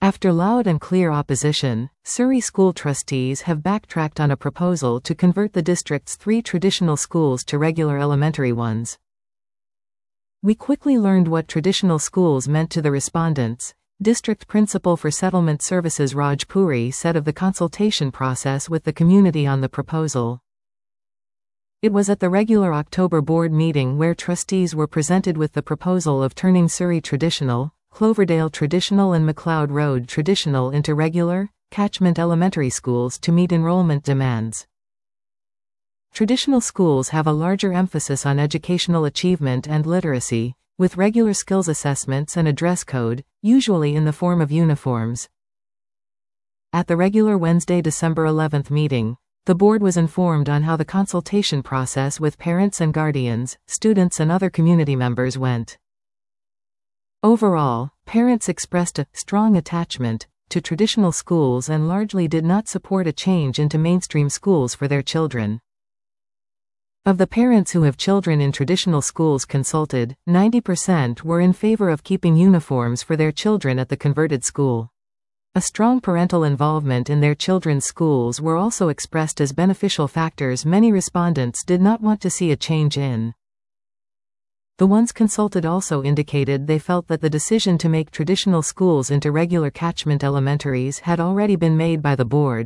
After loud and clear opposition, Surrey school trustees have backtracked on a proposal to convert the district's 3 traditional schools to regular elementary ones. We quickly learned what traditional schools meant to the respondents. District Principal for Settlement Services Raj Puri said of the consultation process with the community on the proposal. It was at the regular October board meeting where trustees were presented with the proposal of turning Surrey Traditional, Cloverdale Traditional and MacLeod Road Traditional into regular, catchment elementary schools to meet enrollment demands. Traditional schools have a larger emphasis on educational achievement and literacy, with regular skills assessments and a dress code, usually in the form of uniforms. At the regular Wednesday, December 11 meeting, the board was informed on how the consultation process with parents and guardians, students and other community members went. Overall, parents expressed a strong attachment to traditional schools and largely did not support a change into mainstream schools for their children. Of the parents who have children in traditional schools consulted, 90% were in favor of keeping uniforms for their children at the converted school. A strong parental involvement in their children's schools were also expressed as beneficial factors many respondents did not want to see a change in. The ones consulted also indicated they felt that the decision to make traditional schools into regular catchment elementaries had already been made by the board.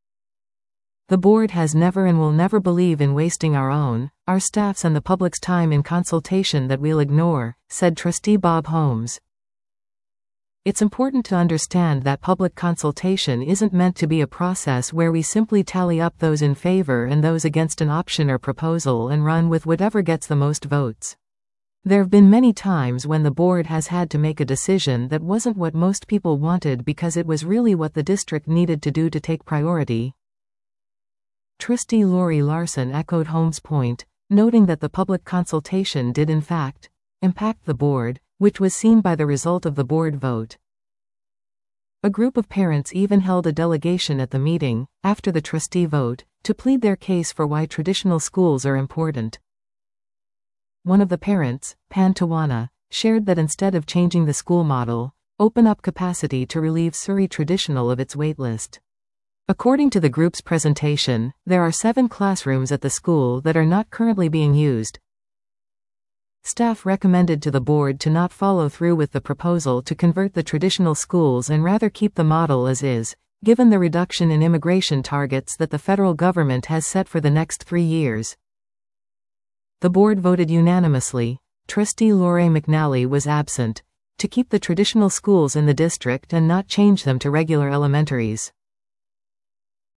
The board has never and will never believe in wasting our staff's and the public's time in consultation that we'll ignore, said Trustee Bob Holmes. It's important to understand that public consultation isn't meant to be a process where we simply tally up those in favor and those against an option or proposal and run with whatever gets the most votes. There have been many times when the board has had to make a decision that wasn't what most people wanted because it was really what the district needed to do to take priority. Trustee Laurie Larson echoed Holmes' point, noting that the public consultation did in fact impact the board, which was seen by the result of the board vote. A group of parents even held a delegation at the meeting, after the trustee vote, to plead their case for why traditional schools are important. One of the parents, Pan Tawana, shared that instead of changing the school model, open up capacity to relieve Surrey Traditional of its waitlist. According to the group's presentation, there are 7 classrooms at the school that are not currently being used. Staff recommended to the board to not follow through with the proposal to convert the traditional schools and rather keep the model as is, given the reduction in immigration targets that the federal government has set for the next 3 years. The board voted unanimously, Trustee Laurie McNally was absent, to keep the traditional schools in the district and not change them to regular elementaries.